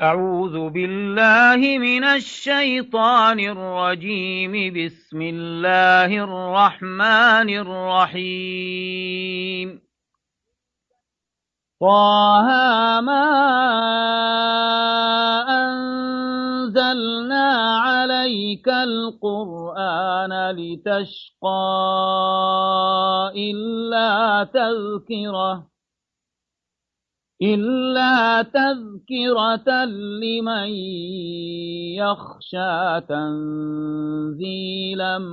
أعوذ بالله من الشيطان الرجيم. بسم الله الرحمن الرحيم. طه ما أنزلنا عليك القرآن لتشقى إلا تذكرة لمن يخشى، تنزيلا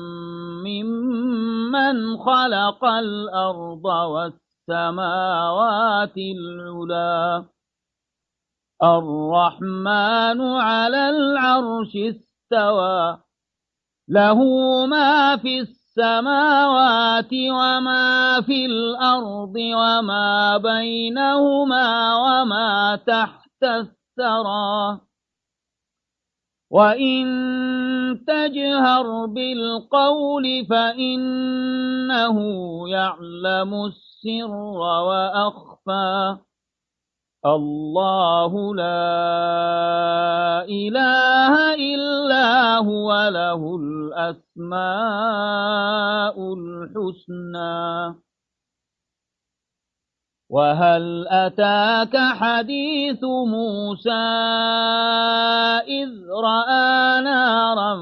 ممن خلق الأرض والسماوات العلى. الرحمن على العرش استوى، له ما في السماوات وما في الأرض وما بينهما وما تحت الثرى. وإن تجهر بالقول فإنه يعلم السر وأخفى. الله لا إله إلا هو، له الأسماء الحسنى. وهل أتاك حديث موسى إذ رأى نارا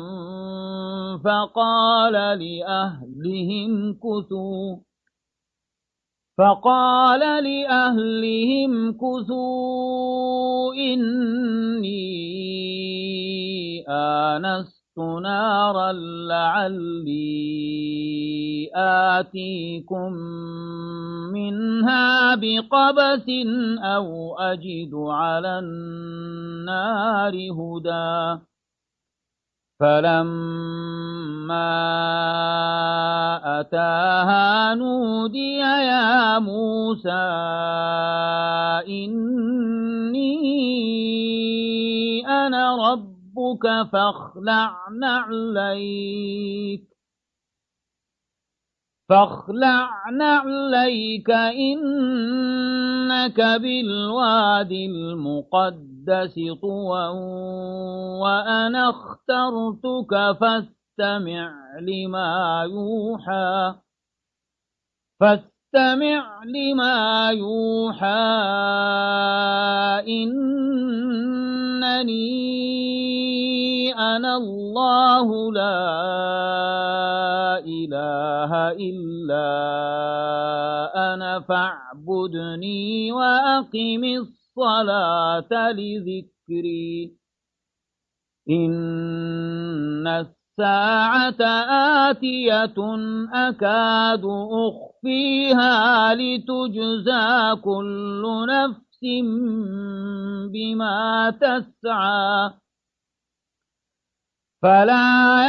فقال لأهلهم كثوا إني آنست نارا لعلي آتيكم منها بقبس أو أجد على النار هدى. فلما أتاها نودي يا موسى إني أنا ربك فاخلع نعليك إنك بالواد المقدس طوى، وأنا اخترتك فاستمع لما يوحى إنني أنا الله لا إله إلا أنا فاعبدني وأقم الصلاة لذكري. إن الساعة آتية أكاد أخفيها لتجزى كل نفس بما تسعى. فلا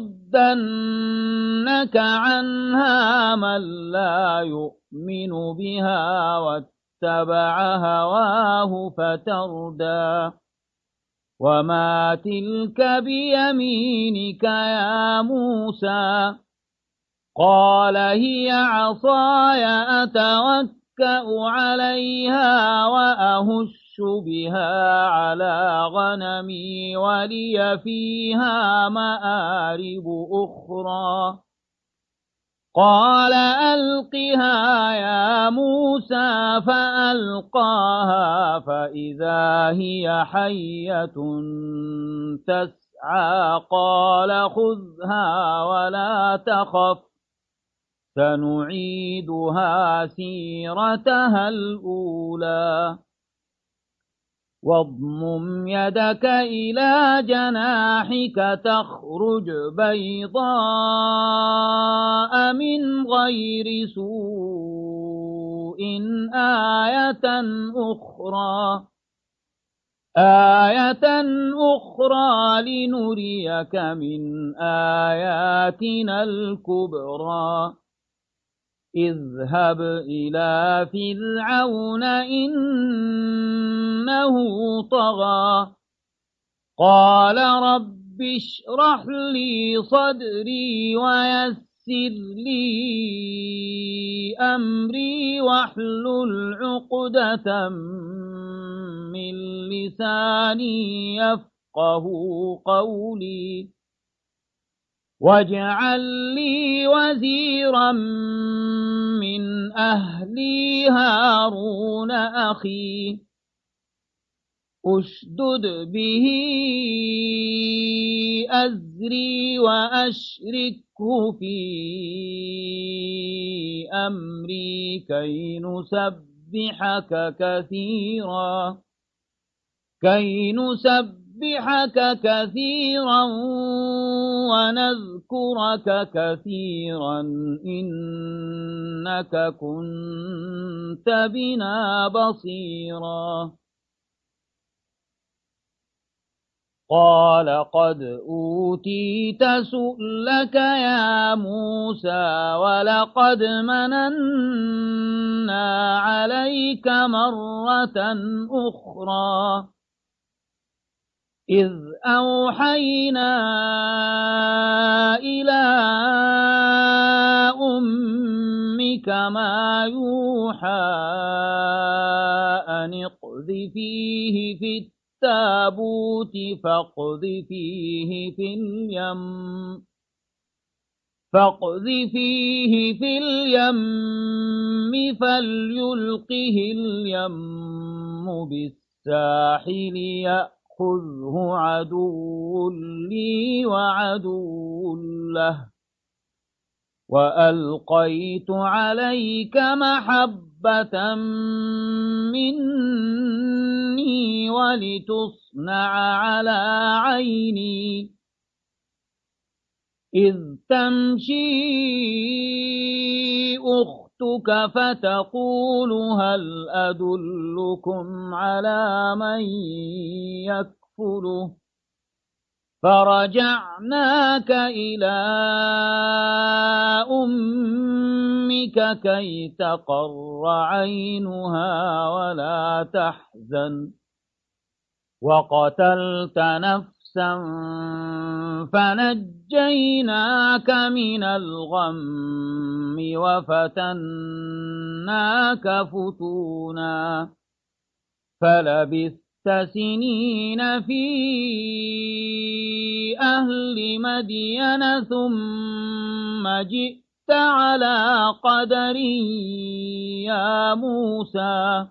يصدنك عنها من لا يؤمن بها واتبع هواه فتردى. وما تلك بيمينك يا موسى؟ قال هي عصاي أتوكأ عليها وأهش بها على غنمي ولي فيها مآرب أخرى. قال ألقها يا موسى فألقاها فإذا هي حية تسعى. قال خذها ولا تخف، سنعيدها سيرتها الأولى. واضمم يدك إلى جناحك تخرج بيضاء من غير سوء آية أخرى لنريك من آياتنا الكبرى. اذهب إلى فرعون إنه طغى. قال رب اشرح لي صدري ويسر لي أمري واحلل عقدة من لساني يفقه قولي واجعل لي وزيرا من أهلي هارون أخي أشدد به أزري وأشركه في أمري كي نسبحك كثيرا ونذكرك كثيرا إنك كنت بنا بصيرا قال قد أوتيت سؤلك يا موسى ولقد مننا عليك مرة أخرى إذ أوحينا إلى أمك ما يوحى أن اقذفيه في التابوت فاقذفيه في اليم فليلقه اليم بالساحل يأخذه عدو لي وعدو له وألقيت عليك محبة مني ولتصنع على عيني إذ تمشي أختك فتقول هل أدلكم على من يكفله فرجعناك إلى أمك كي تقر عينها ولا تحزن وقتلت نفسا فنجيناك من الغم وفتناك فتونا فلبثت سنين في أهل مدين ثم جئت على قدر يا موسى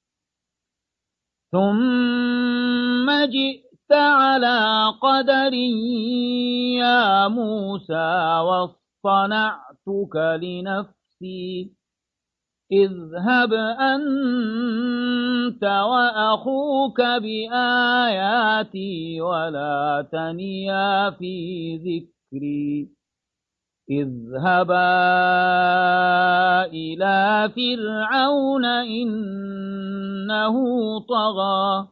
واصطنعتك لنفسي اذهب أنت وأخوك بآياتي ولا تنيا في ذكري اذهبا إلى فرعون إنه طغى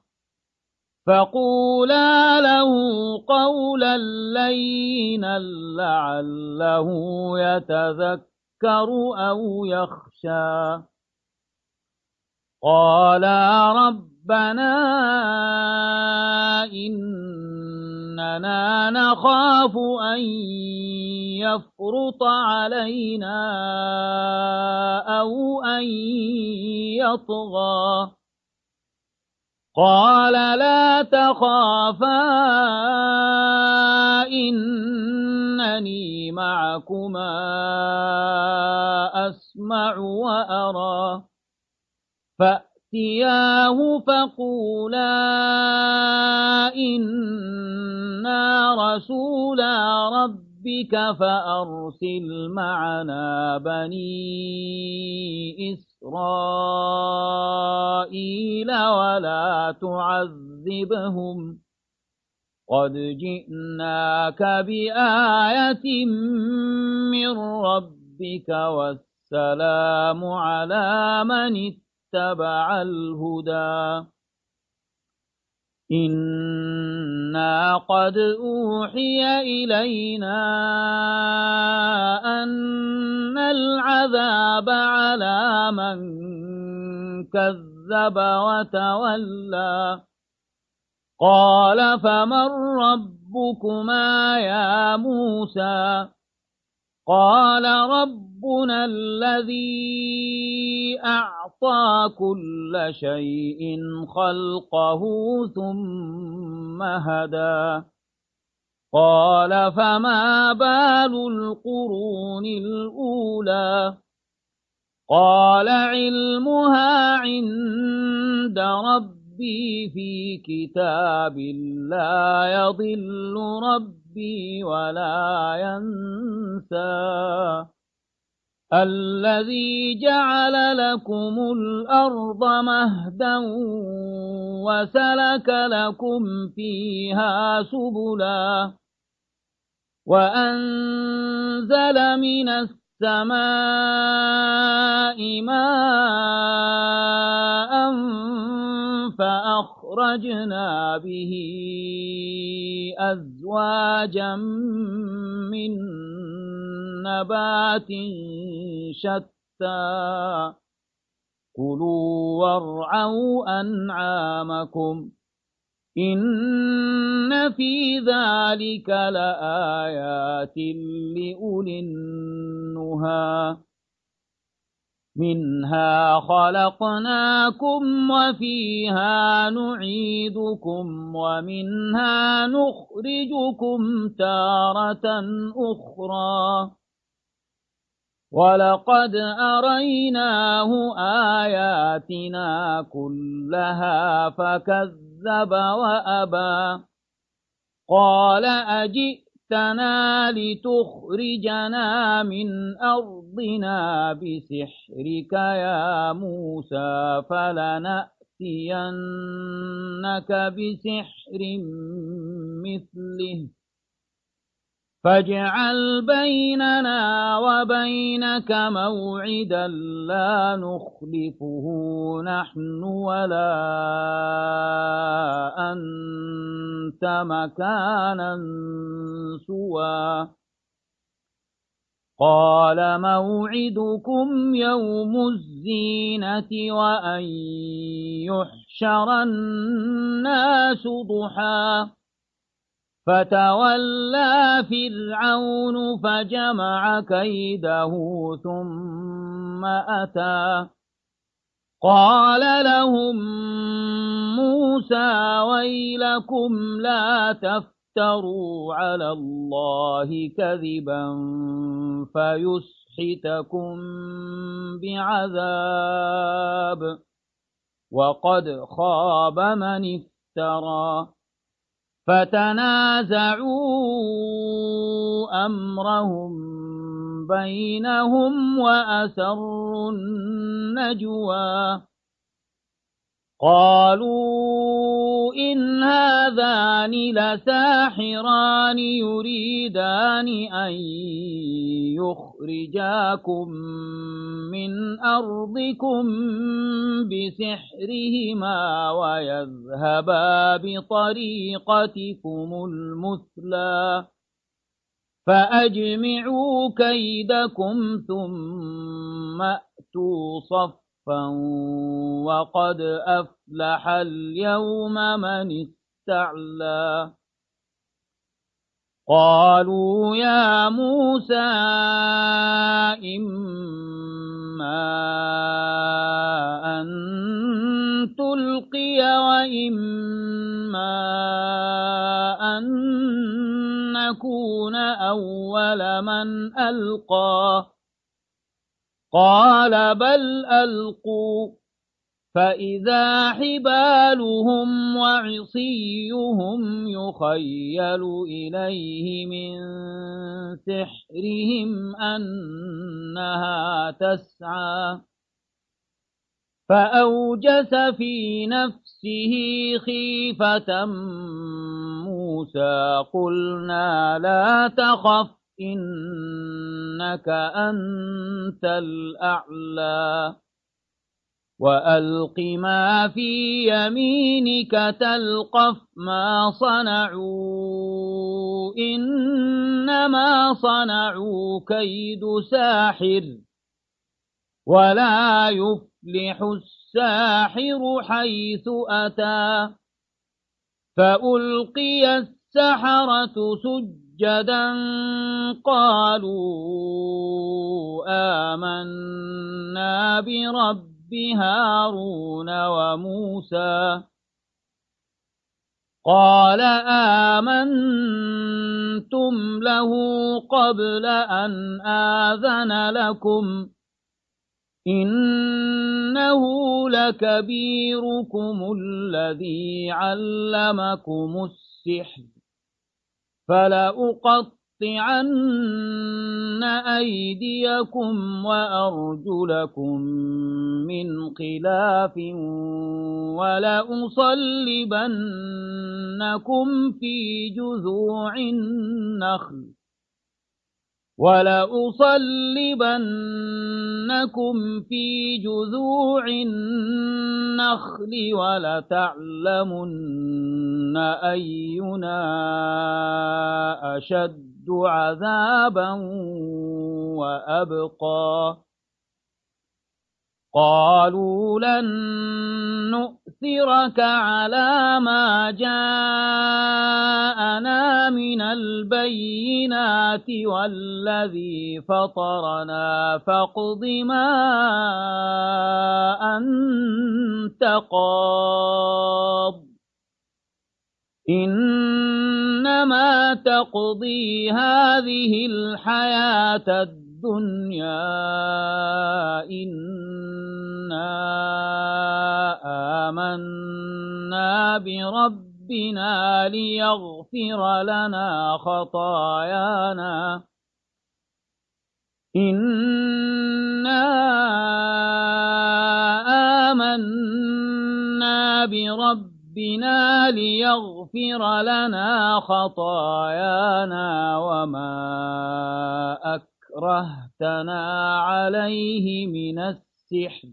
فقولا له قولا لينا لعله يتذكر أو يخشى قالا ربنا إننا نخاف أن يفرط علينا أو أن يطغى قال لا تخافا إنني معكما أسمع وأرى فأتياه فقولا إنا رسولا ربك فأرسل معنا بني إسرائيل ولا تعذبهم قد جئناك بآية من ربك والسلام على من اتبع الهدى إنا قد أوحي إلينا أن العذاب على من كذب وتولى قال فمن ربكما يا موسى قال ربنا الذي أعطى كل شيء خلقه ثم هدى قال فما بال القرون الأولى قال علمها عند ربي في كتاب لا يضل ربي ولا ينسى الذي جعل لكم الأرض مهدا وسلك لكم فيها سبلا وأنزل من السماء ماء فأخرجنا به أزواجا من نبات شتى كلوا وارعوا أنعامكم إن في ذلك لآيات لأولي النهى منها خلقناكم وفيها نعيدكم ومنها نخرجكم تارة أخرى ولقد أريناه آياتنا كلها فكذب وأبى قال أجئتنا لتخرجنا من أرضنا بسحرك يا موسى فلنأتينك بسحر مثله فاجعل بيننا وبينك موعدا لا نخلفه نحن ولا أنت مكانا سوى قال موعدكم يوم الزينة وأن يحشر الناس ضحى فتولى فرعون فجمع كيده ثم أتى قال لهم موسى ويلكم لا تفتروا على الله كذبا فيسحتكم بعذاب وقد خاب من افترى فتنازعوا أمرهم بينهم وأسروا النجوى قالوا إن هذان لساحران يريدان أن يخرجاكم من أرضكم بسحرهما ويذهبا بطريقتكم المثلى فأجمعوا كيدكم ثم أتوا صفا وقد أفلح اليوم من استعلى قالوا يا موسى إما أن تلقي وإما أن نكون أول من ألقى قال بل ألقوا فإذا حبالهم وعصيهم يخيل إليه من سحرهم أنها تسعى فأوجس في نفسه خيفة موسى قلنا لا تخف إنك أنت الأعلى وألق ما في يمينك تلقف ما صنعوا إنما صنعوا كيد ساحر ولا يفلح الساحر حيث أتى فألقي السحرة سجدا سجدا قالوا آمنا برب هارون وموسى قال آمنتم له قبل أن آذن لكم إنه لكبيركم الذي علمكم السحر فلأقطعن أيديكم وأرجلكم من خلاف ولأصلبنكم في جذوع النخل ولتعلمن أينا أشد عذابا وأبقى قالوا لن نؤثرك على ما جاءنا من البينات والذي فطرنا فاقض ما أنت قاض إنما تقضي هذه الحياة الدنيا إنا آمنا بربنا ليغفر لنا خطايانا إنا آمنا بربنا ليغفر لنا خطايانا وما أكرهتنا عليه من السحر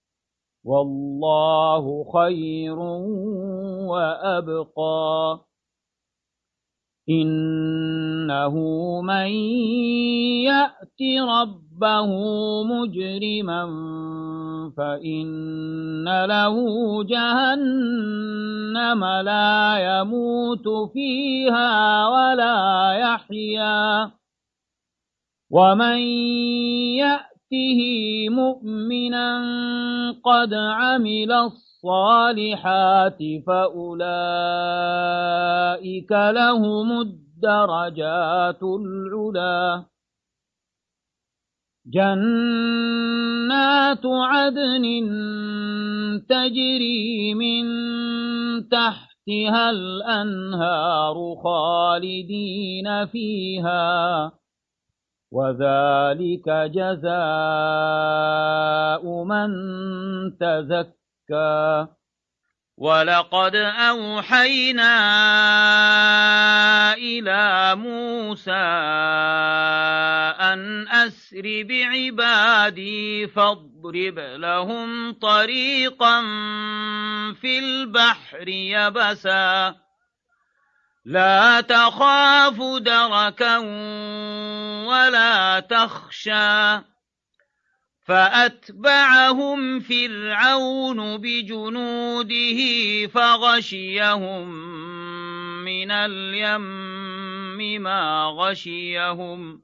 والله خير وأبقى إنه من يأت ربه مجرما فإن له جهنم لا يموت فيها ولا يحيا ومن يأته مؤمنا قد عمل الصالحات فأولئك لهم الدرجات العلى جنات عدن تجري من تحتها الأنهار خالدين فيها وذلك جزاء من تزكى ولقد أوحينا إلى موسى أن أسر بعبادي فاضرب لهم طريقا في البحر يبسا لا تخاف دركا ولا تخشى فأتبعهم فرعون بجنوده فغشيهم من اليم ما غشيهم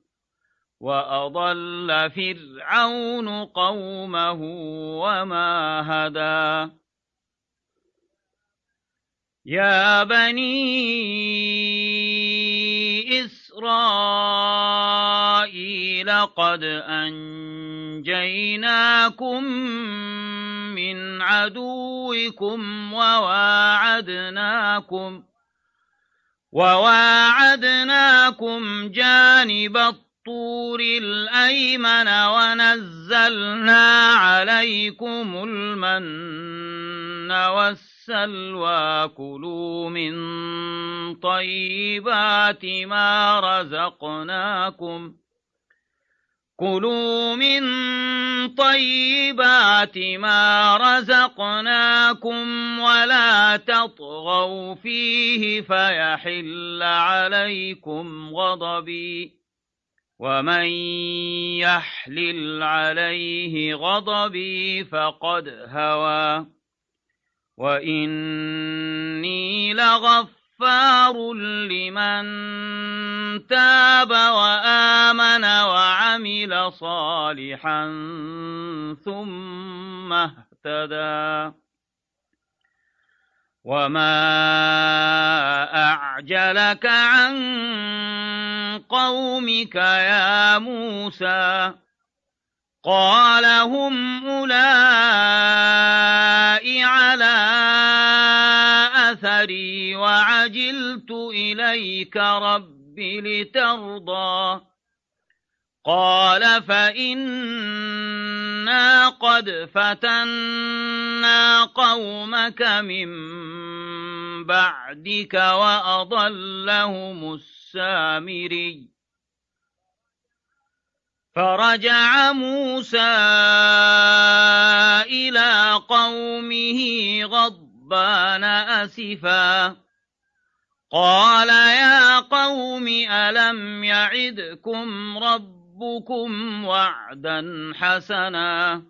وأضل فرعون قومه وما هدى يا بني إسرائيل قد أنجيناكم من عدوكم وواعدناكم جانب الطور الأيمن ونزلنا عليكم المن والسلوى كلوا من طيبات ما رزقناكم ولا تطغوا فيه فيحل عليكم غضبي ومن يحلل عليه غضبي فقد هوى وإني لغفار غفار لمن تاب وآمن وعمل صالحا ثم اهتدى وما أعجلك عن قومك يا موسى قال هم أولئك على أثري وعجلت إليك رب لترضى قال فإنا قد فتنا قومك من بعدك وأضلهم السامري فرجع موسى إلى قومه غضبان أسفا قال يا قوم ألم يعدكم ربكم وعدا حسنا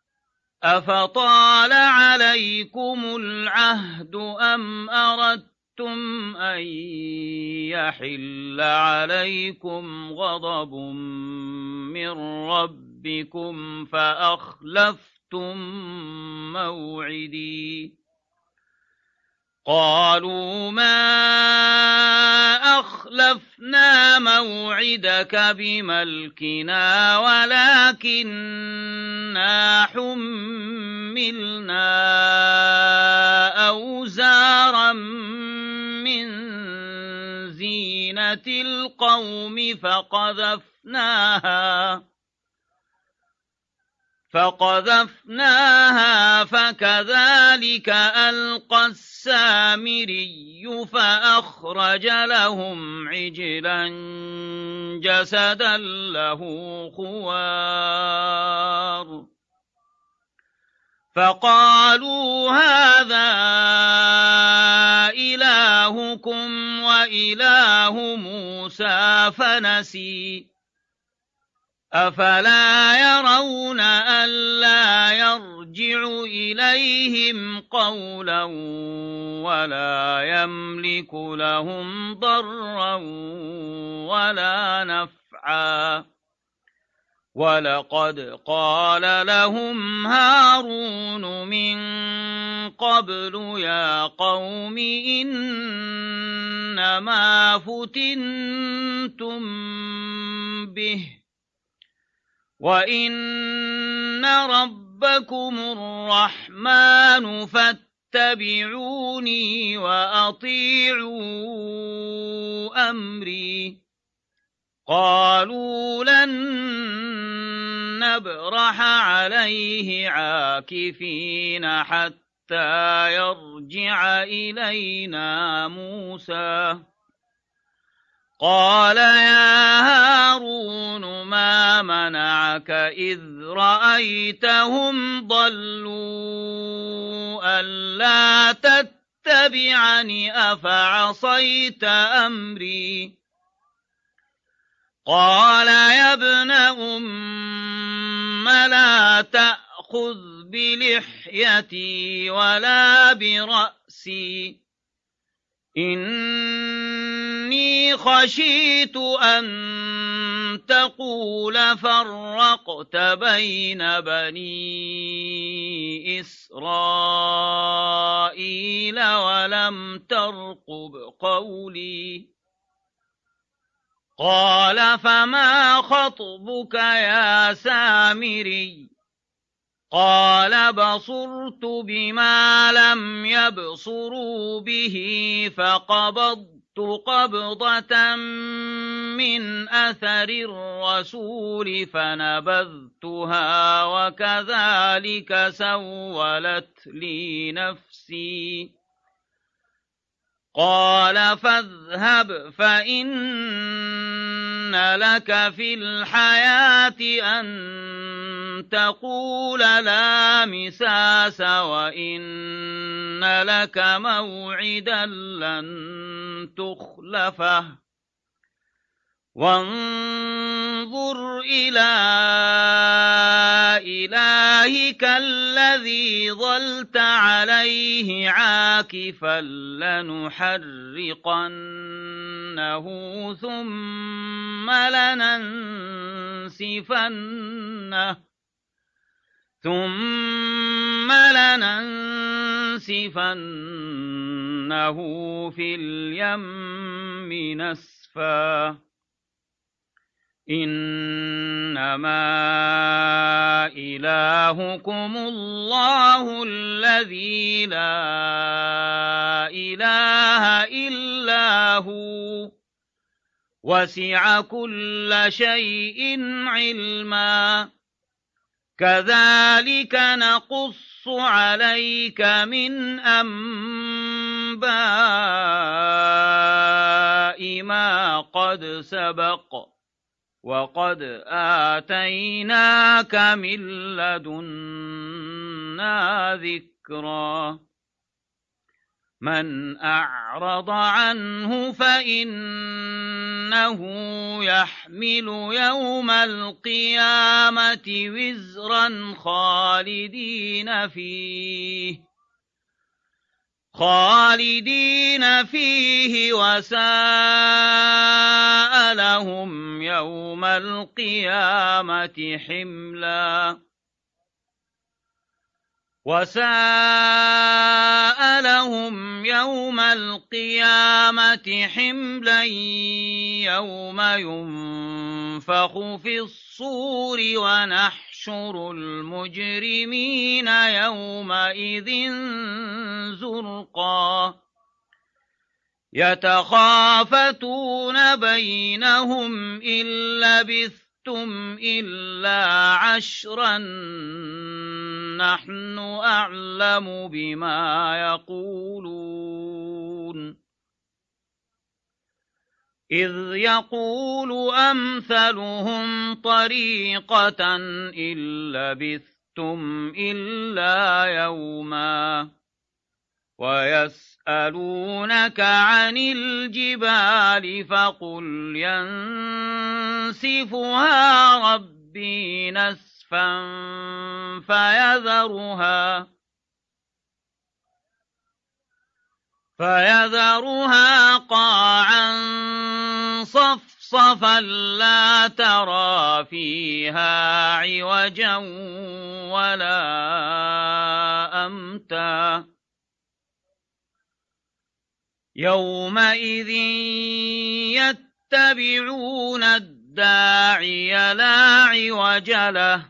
أفطال عليكم العهد أم أردتم أن يحل عليكم غضب من ربكم فأخلفتم موعدي قالوا ما أخلفنا موعدك بملكنا ولكننا حملنا أوزارا من زينة القوم فقذفناها فكذلك ألقى السامري فأخرج لهم عجلا جسدا له خوار فقالوا هذا إلهكم وإله موسى فنسي أفلا يرون ألا يرجع إليهم قولا ولا يملك لهم ضرا ولا نفعا ولقد قال لهم هارون من قبل يا قوم إنما فتنتم به وإن ربكم الرحمن فاتبعوني وأطيعوا أمري قالوا لن نبرح عليه عاكفين حتى يرجع إلينا موسى قال يا هارون ما منعك إذ رأيتهم ضلوا ألا تتبعني أفعصيت أمري قال يا ابن لا تأخذ بلحيتي ولا برأسي إني خشيت أن تقول فرقت بين بني إسرائيل ولم ترقب قولي قال فما خطبك يا سامري قال بصرت بما لم يبصروا به فقبضت قبضة من أثر الرسول فنبذتها وكذلك سولت لي نفسي قال فاذهب فإن لك في الحياة أن تقول لا مساس وإن لك موعدا لن تخلفه وانظر إلى إلهك الذي ظلت عليه عاكفا لنحرقنه ثم لننسفنه في اليم نسفا إنما إلهكم الله الذي لا إله إلا هو وسع كل شيء علما كذلك نقص عليك من أنباء ما قد سبق وقد آتيناك من لدنا ذكرا من أعرض عنه فإنه يحمل يوم القيامة وزرا خالدين فيه وساء لهم يوم القيامة حملا يوم ينفخ في الصور ونحشر المجرمين يومئذ زرقا يتخافتون بينهم إن لبثتم إلا عشرا نحن أعلم بما يقولون إذ يقول أمثلهم طريقة إن لبثتم إلا يوما ويسألونك عن الجبال فقل ينسفها ربي نسفا فيذرها قاعا صفصفا لا ترى فيها عوجا ولا أمتا يومئذ يتبعون الداعي لا عوج له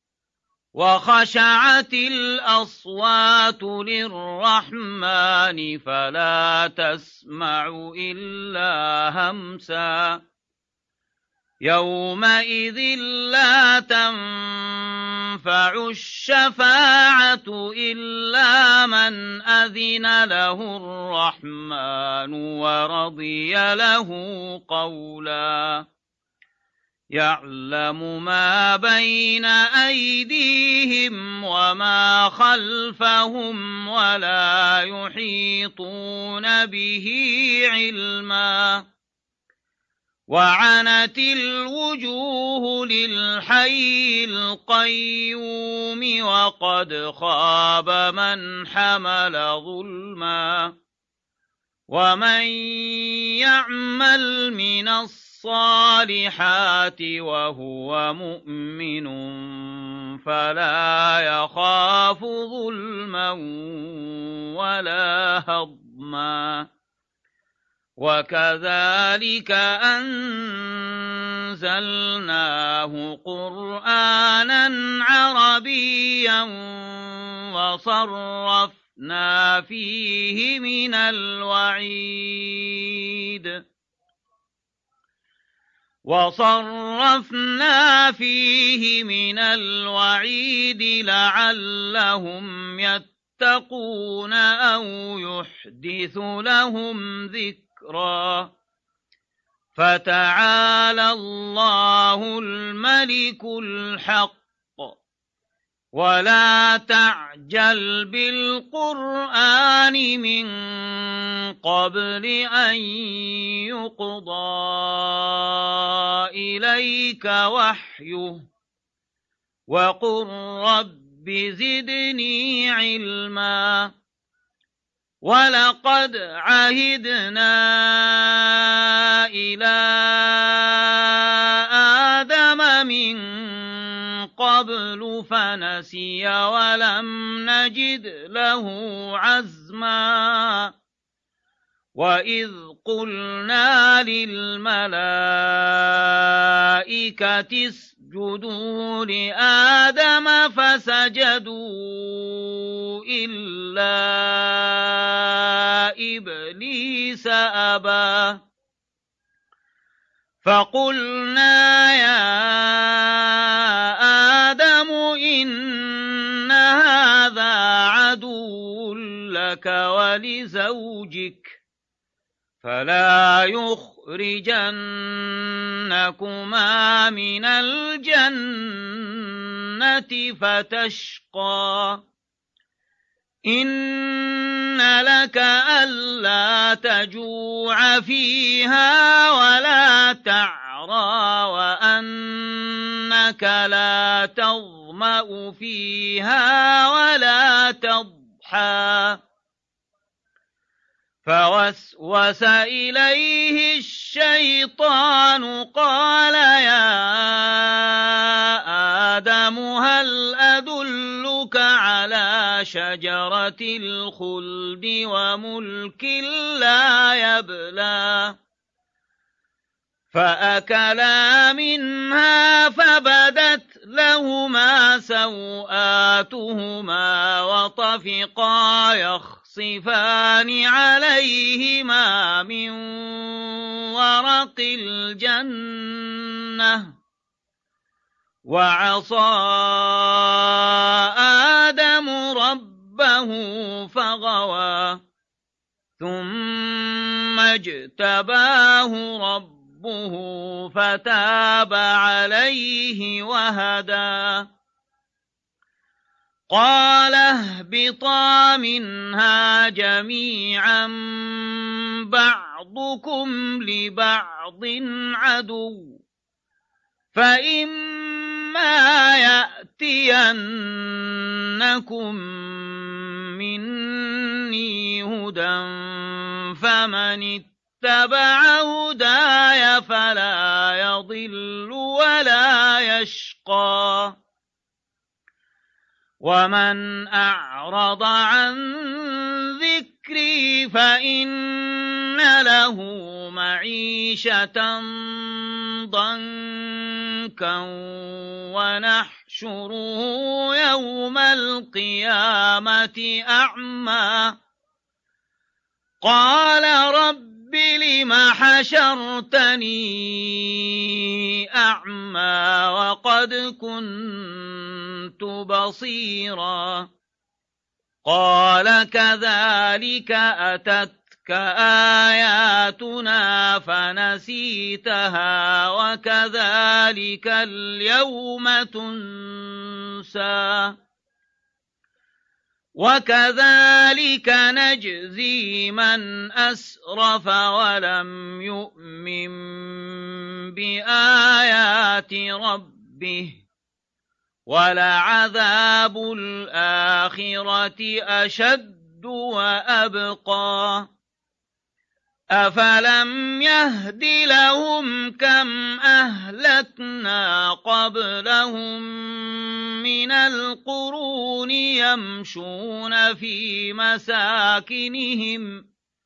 وخشعت الأصوات للرحمن فلا تسمع إلا همسا يومئذ لا تنفع الشفاعة إلا من أذن له الرحمن ورضي له قولا يعلم ما بين أيديهم وما خلفهم ولا يحيطون به علما وعنت الوجوه للحي القيوم وقد خاب من حمل ظلما ومن يعمل من الصالحات وهو مؤمن فلا يخاف ظلما ولا هضما وكذلك أنزلناه قرآنا عربيا وصرفنا فيه من الوعيد لعلهم يتقون أو يحدث لهم ذكرا فتعالى الله الملك الحق ولا تعجل بالقرآن من قبل أن يقضى إليك وحيه وقل رب زدني علما ولقد عهدنا إلى آدم من قبل فنسي ولم نجد له عزما وإذ قلنا للملائكة اسجدوا لآدم فسجدوا إلا إبليس أبى فقلنا يا آدم إن هذا عدو لك ولزوجك فلا يخرجنكما من الجنة فتشقى إن لك ألا تجوع فيها ولا تعرى وأنك لا تظمأ فيها ولا تضحى فوسوس إليه الشيطان قال يا آدم هل أدلك على شجرة الخلد وملك لا يبلى فأكلا منها فبدت لهما سوآتهما وطفقا يخصفان عليهما من ورق الجنة وعصى آدم ربه فغوى ثم اجتباه ربه فتاب عليه وهدى قال اهبطا منها جميعا بعضكم لبعض عدو فإما يأتينكم مني هدى فمن اتبع هداي فلا يضل ولا يشقى ومن أعرض عن ذكري فإن له معيشة ضنكا ونحشره يوم القيامة أعمى قال رب لم حشرتني أعمى وقد كنت بصيرا قال كذلك أتتك آياتنا فنسيتها وكذلك اليوم تنسى وكذلك نجزي من أسرف ولم يؤمن بآيات ربه ولعذاب الآخرة أشد وأبقى أفلم يهد لهم كم أهلكنا قبلهم من القرون يمشون في مساكنهم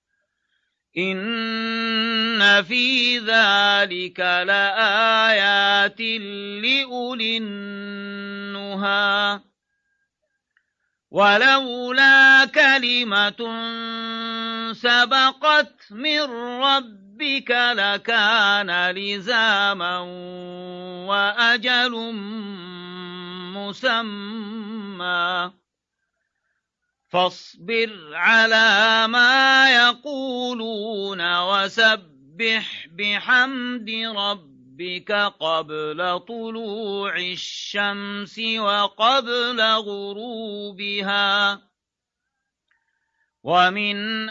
إن في ذلك لآيات لأولي النهى ولولا كلمة سبقت من ربك لكان لزاما وأجل مسمى فاصبر على ما يقولون وسبح بحمد ربك قبل طلوع الشمس وقبل غروبها ومن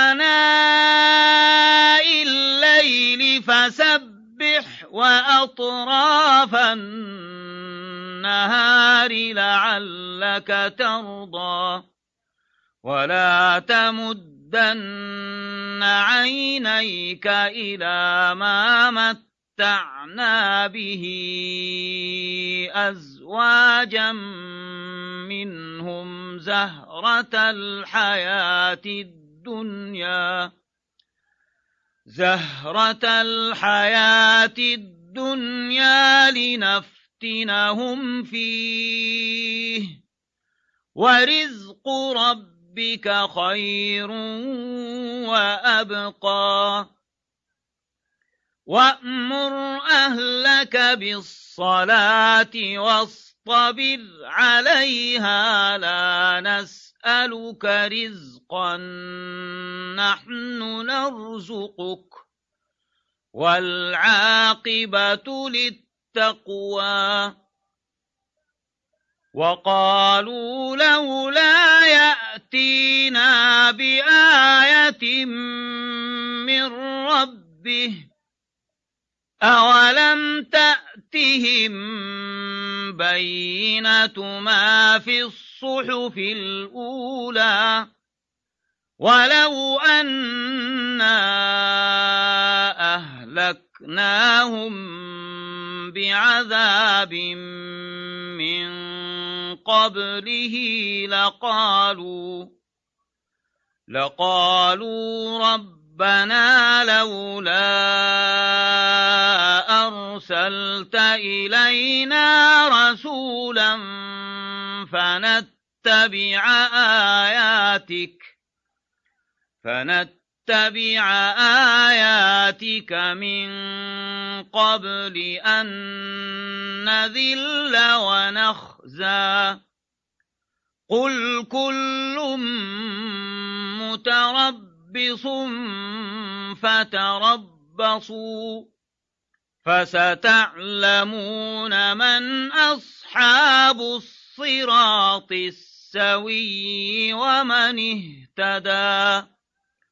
آناء الليل فسبح وأطراف النهار لعلك ترضى ولا تمدن عينيك إلى ما متعنا به أزواجا منهم زهرة الحياة الدنيا لنفتنهم فيه ورزق ربك خير وأبقى وأمر أهلك بالصلاة واصطبر عليها لا نسألك رزقا نحن نرزقك والعاقبة للتقوى وقالوا لولا يأتينا بآية من ربه أولم تأتهم بينة ما في الصحف الأولى ولو أنا أهلكناهم بعذاب من قبله لقالوا ربنا لولا أرسلت إلينا رسولا فنتبع آياتك من قبل أن نذل ونخزى قل كل متربص فتربصوا فستعلمون من أصحاب الصراط السوي ومن اهتدى